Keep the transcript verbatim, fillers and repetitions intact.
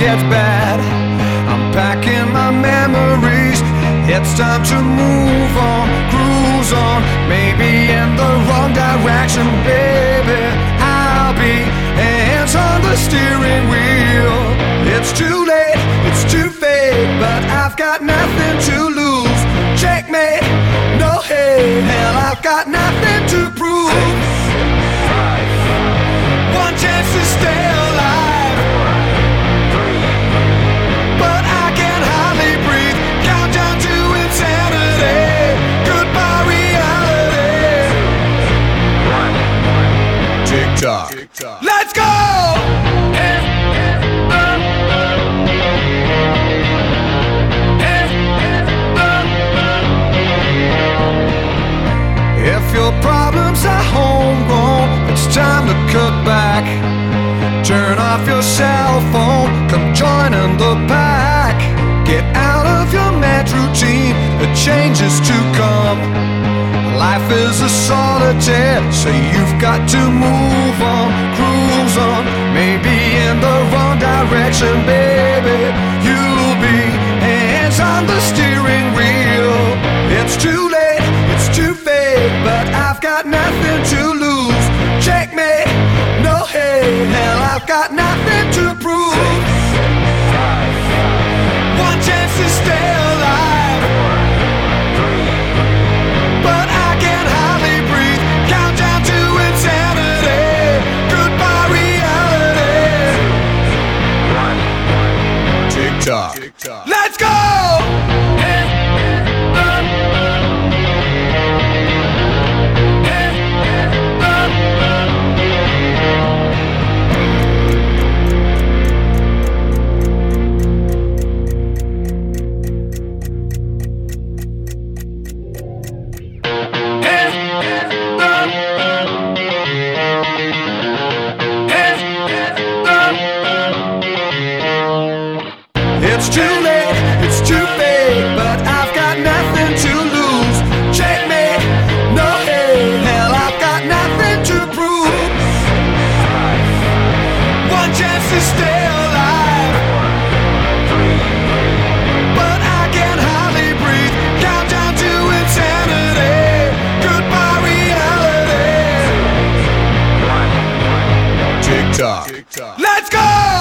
gets bad. I'm packing my memories. It's time to move on, cruise on. Maybe in the wrong direction, baby. I'll be hands on the steering wheel. It's too late, it's too fake, but I've got nothing to lose. Checkmate, no hate, hell, I've got nothing to prove. One chance to stay alive, but I can hardly breathe. Countdown to insanity. Goodbye reality. Tick tock. Let's go. If your problems are homegrown, it's time to cut back. Turn off your cell phone, come join in the pack. Get out of your mad routine, the change is to come. Life is a solitaire, so you've got to move on, cruise on. Maybe in the wrong direction, baby. You'll be hands on the steering wheel. It's too late, it's too fake, but I've got nothing to lose. Checkmate, no hate, hell, I've got nothing to prove. One chance to stay alive, but I can hardly breathe. Countdown to insanity. Goodbye reality. Tick tock. Let's go. It's too late, it's too fake, but I've got nothing to lose. Checkmate, no hate, hell, I've got nothing to prove. One chance to stay alive, but I can hardly breathe. Countdown to insanity. Goodbye reality. Tick tock. Let's go.